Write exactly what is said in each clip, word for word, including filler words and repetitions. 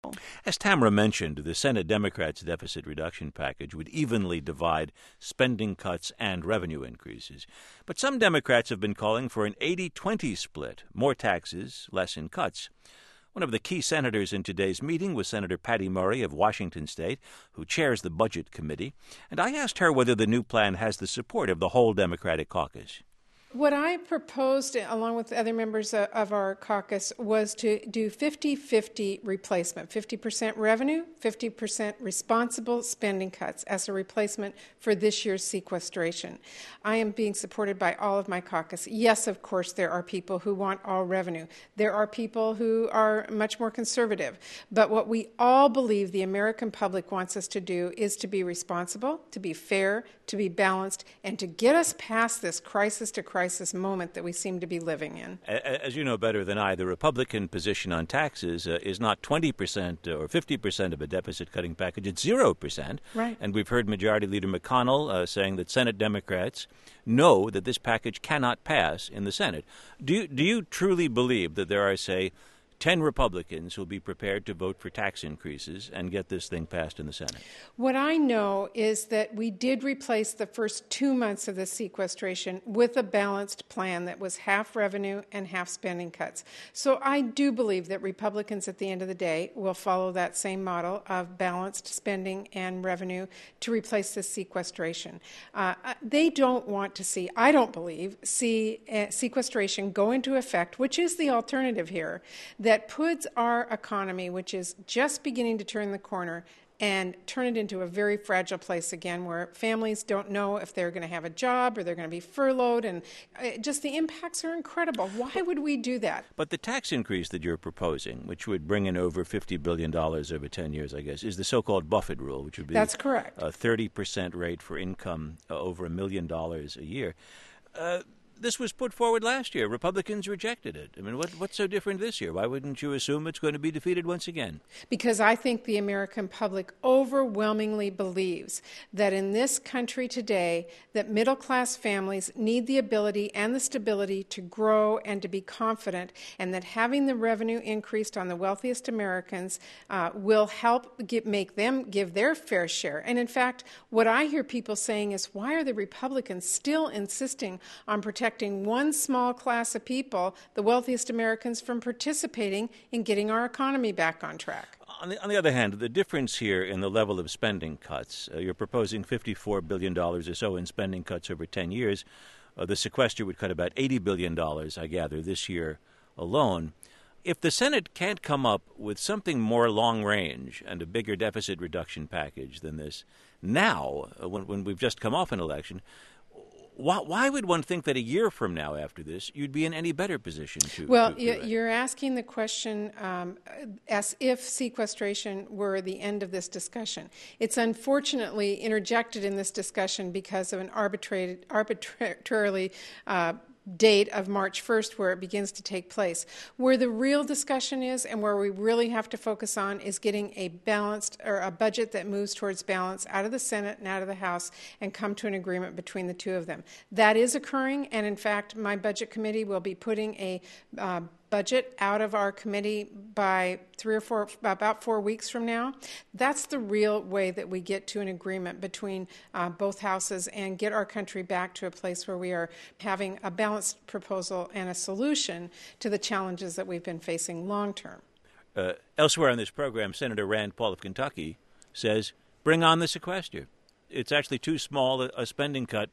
As Tamara mentioned, the Senate Democrats' deficit reduction package would evenly divide spending cuts and revenue increases. But some Democrats have been calling for an eighty twenty split, more taxes, less in cuts. One of the key senators in today's meeting was Senator Patty Murray of Washington State, who chairs the Budget Committee, and I asked her whether the new plan has the support of the whole Democratic caucus. What I proposed, along with other members of our caucus, was to do fifty-fifty replacement, fifty percent revenue, fifty percent responsible spending cuts as a replacement for this year's sequestration. I am being supported by all of my caucus. Yes, of course, there are people who want all revenue. There are people who are much more conservative. But what we all believe the American public wants us to do is to be responsible, to be fair, to be balanced, and to get us past this crisis to crisis crisis moment that we seem to be living in. As you know better than I, the Republican position on taxes uh, is not twenty percent or fifty percent of a deficit-cutting package. It's zero percent. Right. And we've heard Majority Leader McConnell uh, saying that Senate Democrats know that this package cannot pass in the Senate. Do you, do you truly believe that there are, say, ten Republicans who will be prepared to vote for tax increases and get this thing passed in the Senate? What I know is that we did replace the first two months of the sequestration with a balanced plan that was half revenue and half spending cuts. So I do believe that Republicans at the end of the day will follow that same model of balanced spending and revenue to replace the sequestration. Uh, they don't want to see, I don't believe, see uh, sequestration go into effect, which is the alternative here, that that puts our economy, which is just beginning to turn the corner, and turn it into a very fragile place again where families don't know if they're going to have a job or they're going to be furloughed, and just the impacts are incredible. Why would we do that? But the tax increase that you're proposing, which would bring in over fifty billion dollars over ten years, I guess, is the so-called Buffett rule, which would be That's correct. a thirty percent rate for income uh, over a million dollars a year. Uh, This was put forward last year. Republicans rejected it. I mean, what, what's so different this year? Why wouldn't you assume it's going to be defeated once again? Because I think the American public overwhelmingly believes that in this country today, that middle-class families need the ability and the stability to grow and to be confident, and that having the revenue increased on the wealthiest Americans uh, will help get, make them give their fair share. And in fact, what I hear people saying is, why are the Republicans still insisting on protecting one small class of people, the wealthiest Americans, from participating in getting our economy back on track? On the, on the other hand, the difference here in the level of spending cuts, uh, you're proposing fifty-four billion dollars or so in spending cuts over ten years. Uh, the sequester would cut about eighty billion dollars, I gather, this year alone. If the Senate can't come up with something more long-range and a bigger deficit reduction package than this now, uh, when, when we've just come off an election, Why, why would one think that a year from now after this you'd be in any better position to Well, to, to you're asking the question um, as if sequestration were the end of this discussion. It's unfortunately interjected in this discussion because of an arbitrary, arbitrarily uh, date of March first where it begins to take place. Where the real discussion is and where we really have to focus on is getting a balanced or a budget that moves towards balance out of the Senate and out of the House and come to an agreement between the two of them. That is occurring, and in fact, my budget committee will be putting a uh, budget out of our committee by three or four, about four weeks from now. That's the real way that we get to an agreement between uh, both houses and get our country back to a place where we are having a balanced proposal and a solution to the challenges that we've been facing long term. Uh, elsewhere on this program, Senator Rand Paul of Kentucky says, bring on the sequester. It's actually too small a, a spending cut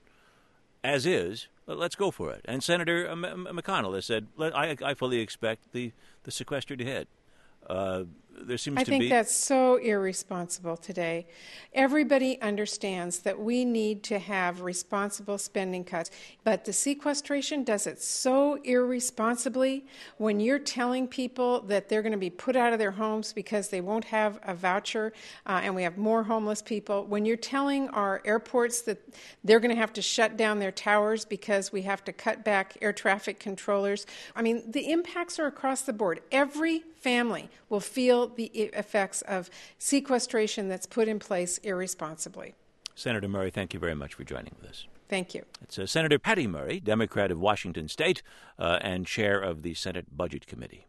as is. Let's go for it. And Senator McConnell has said, I, I fully expect the, the sequester to hit. Uh, there seems I to think be... that's so irresponsible today. Everybody understands that we need to have responsible spending cuts, but the sequestration does it so irresponsibly when you're telling people that they're going to be put out of their homes because they won't have a voucher uh, and we have more homeless people, when you're telling our airports that they're going to have to shut down their towers because we have to cut back air traffic controllers. I mean, the impacts are across the board. Every family will feel the effects of sequestration that's put in place irresponsibly. Senator Murray, thank you very much for joining with us. Thank you. It's uh, Senator Patty Murray, Democrat of Washington State uh, and chair of the Senate Budget Committee.